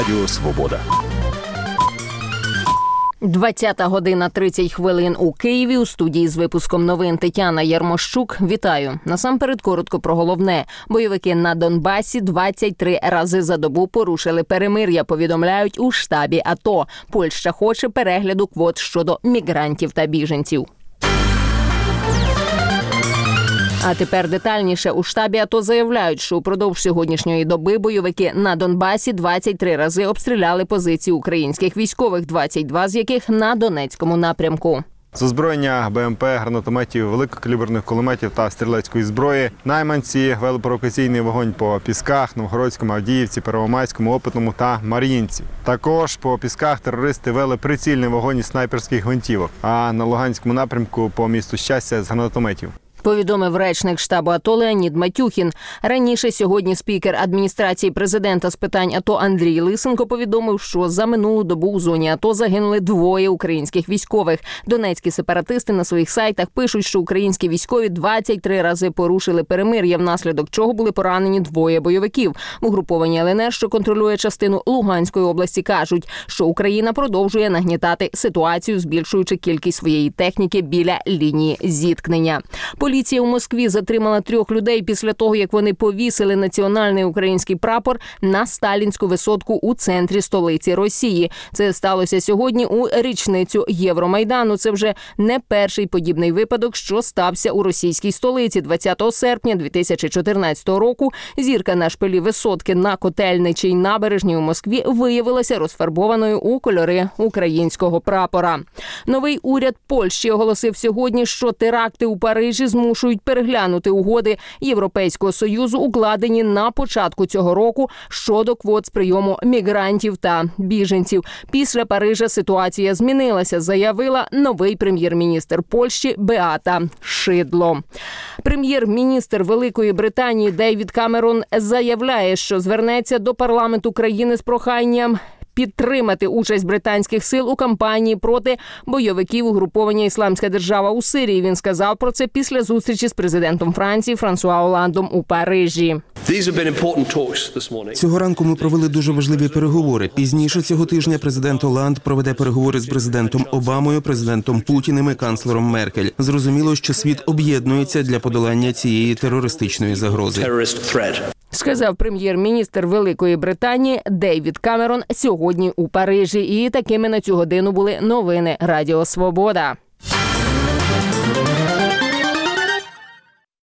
Радіо Свобода. 20:30 у Києві. У студії з випуском новин Тетяна Ярмощук. Вітаю. Насамперед коротко про головне. Бойовики на Донбасі 23 рази за добу порушили перемир'я, повідомляють у штабі АТО. Польща хоче перегляду квот щодо мігрантів та біженців. А тепер детальніше. У штабі АТО заявляють, що упродовж сьогоднішньої доби бойовики на Донбасі 23 рази обстріляли позиції українських військових, 22 з яких на Донецькому напрямку. З озброєння БМП, гранатометів, великокаліберних кулеметів та стрілецької зброї найманці вели провокаційний вогонь по Пісках, Новгородському, Авдіївці, Первомайському, Опитному та Мар'їнці. Також по Пісках терористи вели прицільний вогонь із снайперських гвинтівок, а на Луганському напрямку по місту Щастя з гранатометів. Повідомив речник штабу АТО Леонід Матюхін. Раніше сьогодні спікер адміністрації президента з питань АТО Андрій Лисенко повідомив, що за минулу добу у зоні АТО загинули 2 українських військових. Донецькі сепаратисти на своїх сайтах пишуть, що українські військові 23 рази порушили перемир'я, внаслідок чого були поранені 2 бойовиків. В угрупованні ЛНР, що контролює частину Луганської області, кажуть, що Україна продовжує нагнітати ситуацію, збільшуючи кількість своєї техніки біля лінії зіткнення. Поліція у Москві затримала 3 людей після того, як вони повісили національний український прапор на Сталінську висотку у центрі столиці Росії. Це сталося сьогодні у річницю Євромайдану. Це вже не перший подібний випадок, що стався у російській столиці. 20 серпня 2014 року зірка на шпилі висотки на Котельничій набережній у Москві виявилася розфарбованою у кольори українського прапора. Новий уряд Польщі оголосив сьогодні, що теракти у Парижі змушують переглянути угоди Європейського Союзу, укладені на початку цього року щодо квот з прийому мігрантів та біженців. Після Парижа ситуація змінилася, заявила новий прем'єр-міністр Польщі Беата Шидло. Прем'єр-міністр Великої Британії Дейвід Камерон заявляє, що звернеться до парламенту країни з проханням підтримати участь британських сил у кампанії проти бойовиків угруповання «Ісламська держава» у Сирії. Він сказав про це після зустрічі з президентом Франції Франсуа Оландом у Парижі. Цього ранку ми провели дуже важливі переговори. Пізніше цього тижня президент Оланд проведе переговори з президентом Обамою, президентом Путіним і канцлером Меркель. Зрозуміло, що світ об'єднується для подолання цієї терористичної загрози. Сказав прем'єр-міністр Великої Британії Дейвід Камерон сьогодні у Парижі. І такими на цю годину були новини Радіо Свобода.